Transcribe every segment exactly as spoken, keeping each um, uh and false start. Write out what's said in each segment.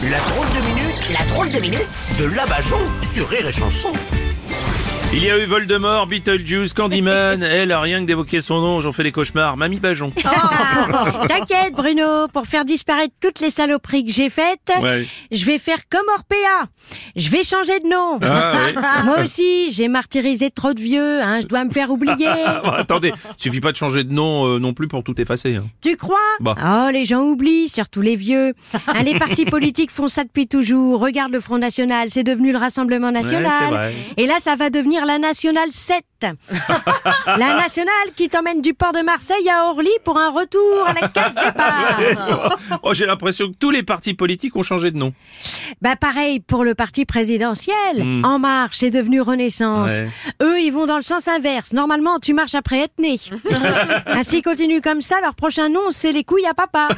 La drôle de minute, la drôle de minute de Labajon sur Rire et Chanson. Il y a eu Voldemort, Beetlejuice, Candyman. Elle, rien que d'évoquer son nom, j'en fais des cauchemars. Mamie Bajon. Oh, t'inquiète Bruno, pour faire disparaître toutes les saloperies que j'ai faites, Ouais. je vais faire comme Orpea. Je vais changer de nom. Ah, oui. Moi aussi, j'ai martyrisé trop de vieux, hein, je dois me faire oublier. Bon, attendez, suffit pas de changer de nom euh, non plus pour tout effacer. Hein. Tu crois? Bah. Oh, les gens oublient, surtout les vieux. Hein, les partis politiques font ça depuis toujours. Regarde le Front National, c'est devenu le Rassemblement National. c'est vrai. Et là, ça va devenir la Nationale sept. La Nationale qui t'emmène du port de Marseille à Orly pour un retour à la case départ. Oh, j'ai l'impression que tous les partis politiques ont changé de nom. Bah pareil pour le parti présidentiel. Mm. En Marche, c'est devenu Renaissance. Ouais. Eux, ils vont dans le sens inverse. Normalement, tu marches après être né. Ainsi continue comme ça, leur prochain nom, c'est les couilles à papa.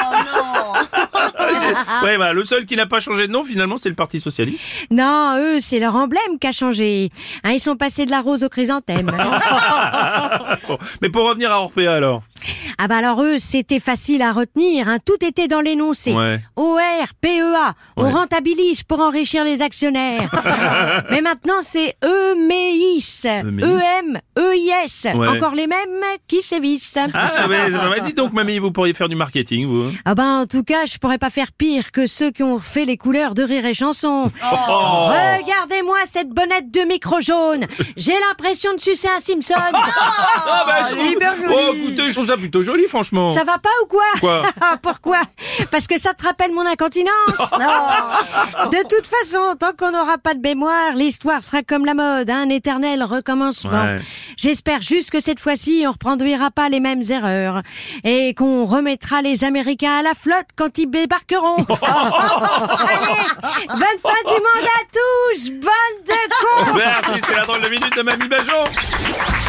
Ouais, bah, le seul qui n'a pas changé de nom, finalement, c'est le Parti Socialiste. Non, eux, c'est leur emblème qui a changé. Hein, ils sont passés de la rose au chrysanthème. Bon. Mais pour revenir à Orpea, alors. Ah bah alors eux, c'était facile à retenir. Hein. Tout était dans l'énoncé. Ouais. O R P E A. On Ouais. rentabilise pour enrichir les actionnaires. Mais maintenant, c'est E-M-E-I-S. E-M, E-I-S. Ouais. Encore les mêmes qui sévissent. Ah, mais bah, dites donc, mamie, vous pourriez faire du marketing, vous. Ah ben, en tout cas, je pourrais pas faire pire que ceux qui ont fait les couleurs de Rire et Chanson. Oh. Regardez-moi cette bonnette de micro jaune. J'ai l'impression de sucer un Simpson. Ah, bah, je trouve- Oh, écoutez, je trouve ça plutôt joli, franchement. Ça va pas ou quoi? Quoi? Pourquoi? Parce que ça te rappelle mon incontinence. De toute façon, tant qu'on n'aura pas de mémoire, l'histoire sera comme la mode, hein, un éternel recommencement. Ouais. J'espère juste que cette fois-ci, on reproduira pas les mêmes erreurs et qu'on remettra les Américains à la flotte quand ils débarqueront. Allez, bonne fin du monde à tous, bonne de con. Merci, c'est la drôle de minute de Mamie Bajon.